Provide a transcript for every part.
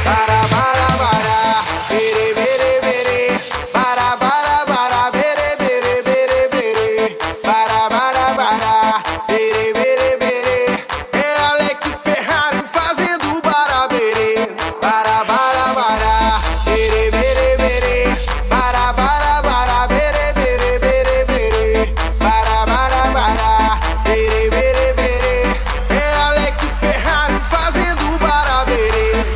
Para, para, para, bere, bere, bere. Para, para, para, bere, bere, bere, bere. Para, para, para, bere, bere, bere. É Alex Ferrari fazendo barabere. Para, para, para, bere, bere, bere. Para, para, para, bere, bere, bere, bere. Para, para, para, bere, bere, bere. É Alex Ferrari fazendo barabere.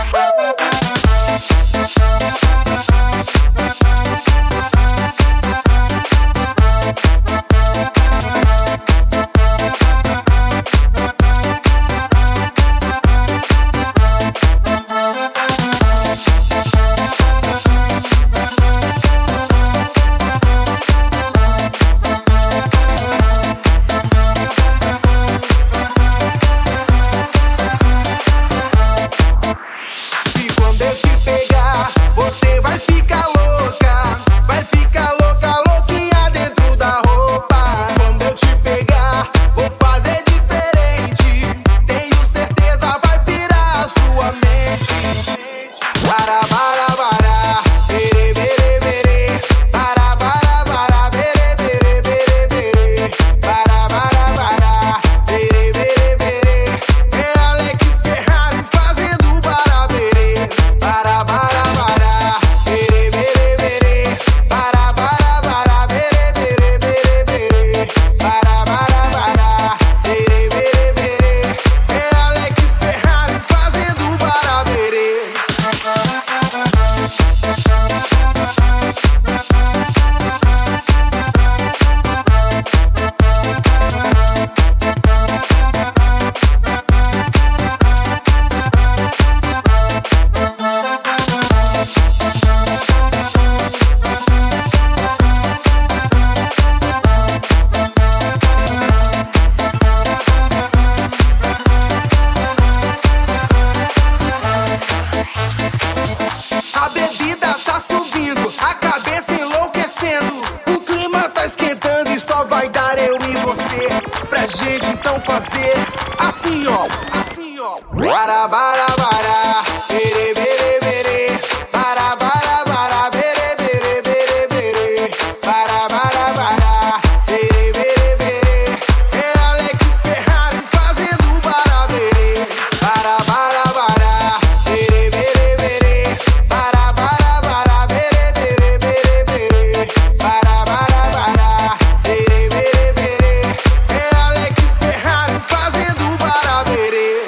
E quando eu te pegar, você vai ficar louca. Vai ficar louca, louquinha dentro da roupa. Quando eu te pegar, vou fazer diferente. Tenho certeza, vai pirar a sua mente. Para, para, para, bere, bere, bere. Para, para, para, bere, bere, bere, bere. Para, para, para, bere, bere, bere. É Alex Ferrari fazendo barabere. Para, para, para, bere, bere, bere. Para, para, para, bere, bere, bere, bere. Para, para, para, bere, bere, bere. É Alex Ferrari fazendo barabere. A bebida tá subindo, a cabeça enlouquecendo. O clima tá esquentando e só vai dar eu e você. Pra gente então fazer assim, ó. Assim, ó. Para, para, para, bere, bere, bere. Para, para, para, bere, bere, bere, bere. Para, para, para, bere, bere, bere. É Alex Ferrari fazendo barabere. Para, para, para, bere, bere, bere. Para, para, para, bere, bere, bere, bere. Para, para, para, bere, bere, bere. É Alex Ferrari fazendo barabere.